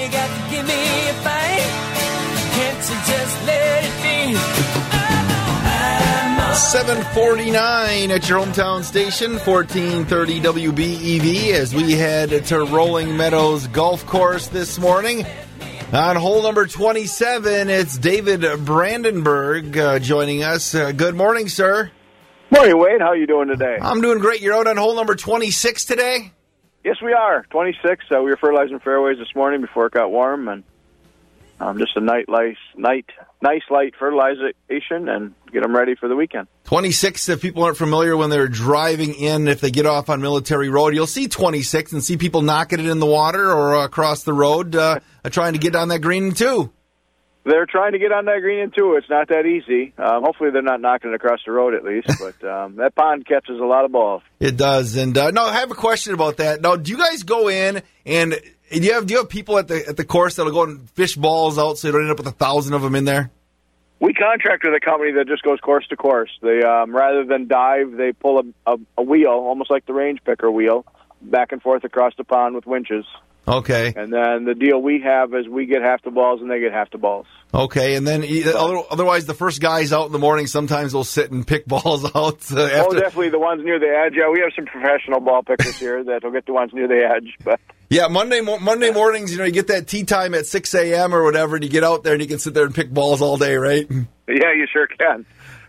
you got to give me a fight. Can't you just let it be? 7:49 at your hometown station, 1430 WBEV, as we head to Rolling Meadows Golf Course this morning. On hole number 27, it's David Brandenburg joining us. Good morning, sir. Morning, Wade. How are you doing today? I'm doing great. You're out on hole number 26 today? Yes, we are. 26. We were fertilizing fairways this morning before it got warm, and just a nice light fertilization and get them ready for the weekend. 26, if people aren't familiar, when they're driving in, if they get off on Military Road, you'll see 26 and see people knocking it in the water or across the road trying to get on that green, too. They're trying to get on that green, too. It's not that easy. Hopefully they're not knocking it across the road, at least. But that pond catches a lot of balls. It does. And, no, I have a question about that. Now, do you guys go in and do you have people at the course that'll go and fish balls out so you don't end up with 1,000 of them in there? We contract with a company that just goes course to course. They rather than dive, they pull a wheel, almost like the range picker wheel, back and forth across the pond with winches. Okay. And then the deal we have is we get half the balls and they get half the balls. Okay, and then otherwise the first guys out in the morning sometimes will sit and pick balls out. Oh, definitely the ones near the edge. Yeah, we have some professional ball pickers here that will get the ones near the edge. But yeah, Monday mornings, you get that tee time at 6 a.m. or whatever, and you get out there and you can sit there and pick balls all day, right? Yeah, you sure can.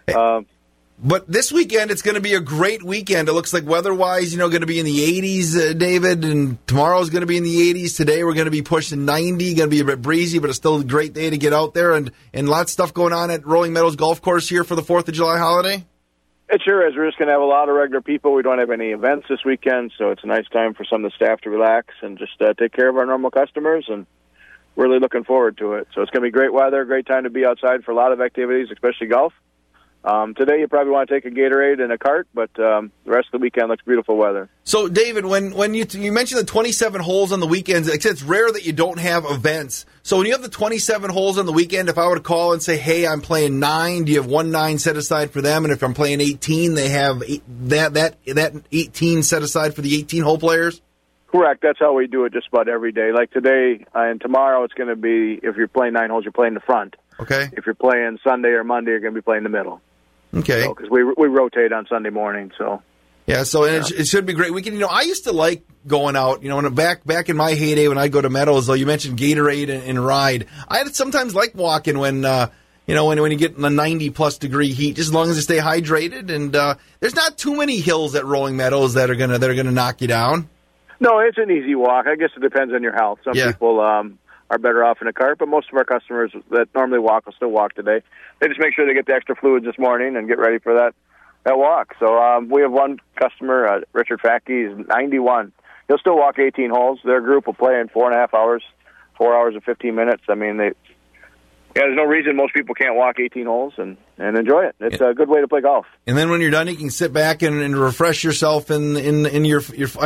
But this weekend, it's going to be a great weekend. It looks like weather-wise, going to be in the 80s, David, and tomorrow's going to be in the 80s. Today we're going to be pushing 90, going to be a bit breezy, but it's still a great day to get out there, and lots of stuff going on at Rolling Meadows Golf Course here for the 4th of July holiday. It sure is. We're just going to have a lot of regular people. We don't have any events this weekend, so it's a nice time for some of the staff to relax and just take care of our normal customers, and we're really looking forward to it. So it's going to be great weather, great time to be outside for a lot of activities, especially golf. Today you probably want to take a Gatorade and a cart, but the rest of the weekend looks beautiful weather. So, David, when you mentioned the 27 holes on the weekends, it's rare that you don't have events. So when you have the 27 holes on the weekend, if I were to call and say, hey, I'm playing 9, do you have 1 9 set aside for them? And if I'm playing 18, they have that 18 set aside for the 18-hole players? Correct. That's how we do it just about every day. Like today and tomorrow, it's going to be, if you're playing 9 holes, you're playing the front. Okay. If you're playing Sunday or Monday, you're going to be playing the middle. Okay. Because we rotate on Sunday morning, so. Yeah, so it should be great weekend. I used to like going out, when back in my heyday when I'd go to Meadows, though, you mentioned Gatorade and ride. I sometimes like walking when you get in the 90-plus degree heat, just as long as you stay hydrated. And there's not too many hills at Rolling Meadows that are gonna knock you down. No, it's an easy walk. I guess it depends on your health. Some people are better off in a cart, but most of our customers that normally walk will still walk today. They just make sure they get the extra fluids this morning and get ready for that walk. So we have one customer, Richard Fackey, he's 91. He'll still walk 18 holes. Their group will play in 4.5 hours, 4 hours and 15 minutes. I mean, there's no reason most people can't walk 18 holes and enjoy it. It's a good way to play golf. And then when you're done, you can sit back and refresh yourself in Jeff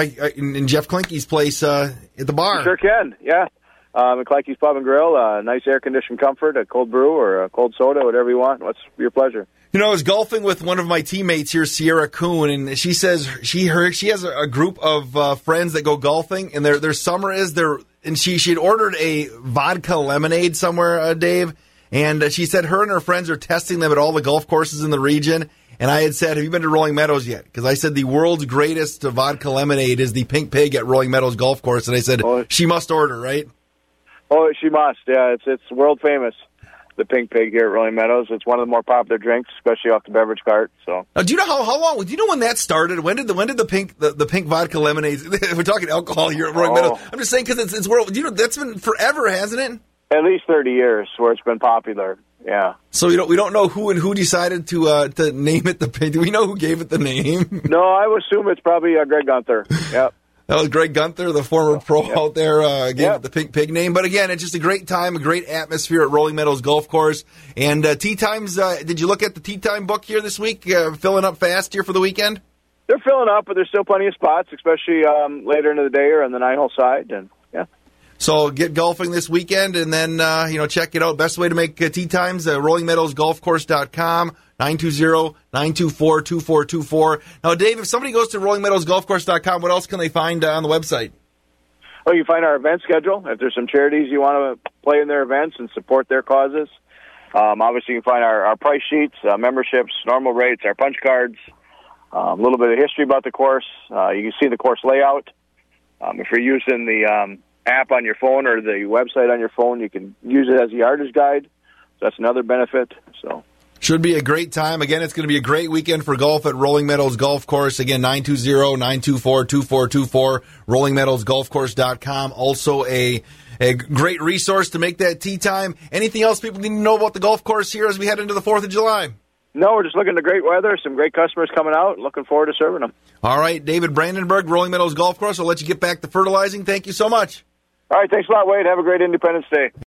Klinke's place at the bar. You sure can, yeah. At Klinke's Pub and Grill, nice air-conditioned comfort, a cold brew or a cold soda, whatever you want. What's your pleasure? I was golfing with one of my teammates here, Sierra Kuhn, and she says she has a group of friends that go golfing, and their summer is and she had ordered a vodka lemonade somewhere, Dave, and she said her and her friends are testing them at all the golf courses in the region. And I had said, have you been to Rolling Meadows yet? Because I said the world's greatest vodka lemonade is the Pink Pig at Rolling Meadows Golf Course, and I said she must order, right? Oh, she must. Yeah, it's world famous. The Pink Pig here at Rolling Meadows. It's one of the more popular drinks, especially off the beverage cart. So, now, do you know how long? Do you know when that started? When did the pink vodka lemonades? We're talking alcohol here at Rolling Meadows. I'm just saying because it's world. That's been forever, hasn't it? At least 30 years where it's been popular. Yeah. So we don't know who decided to name it the Pink. Do we know who gave it the name? No, I would assume it's probably Greg Gunther. Yep. That was Greg Gunther, the former pro out there, gave it the Pink Pig name. But again, it's just a great time, a great atmosphere at Rolling Meadows Golf Course. And tee times, did you look at the tee time book here this week, filling up fast here for the weekend? They're filling up, but there's still plenty of spots, especially later into the day or on the 9-hole side. And yeah. So get golfing this weekend and then, check it out. Best way to make tee times, rollingmeadowsgolfcourse.com. 920-924-2424. Now, Dave, if somebody goes to rollingmeadowsgolfcourse.com, what else can they find on the website? Well, you find our event schedule. If there's some charities you want to play in their events and support their causes, obviously you can find our price sheets, memberships, normal rates, our punch cards, a little bit of history about the course. You can see the course layout. If you're using the app on your phone or the website on your phone, you can use it as a yardage guide. So that's another benefit. So should be a great time. Again, it's going to be a great weekend for golf at Rolling Meadows Golf Course. Again, 920-924-2424, rollingmeadowsgolfcourse.com. Also a great resource to make that tee time. Anything else people need to know about the golf course here as we head into the 4th of July? No, we're just looking at great weather, some great customers coming out. Looking forward to serving them. All right, David Brandenburg, Rolling Meadows Golf Course. I'll let you get back to fertilizing. Thank you so much. All right, thanks a lot, Wade. Have a great Independence Day.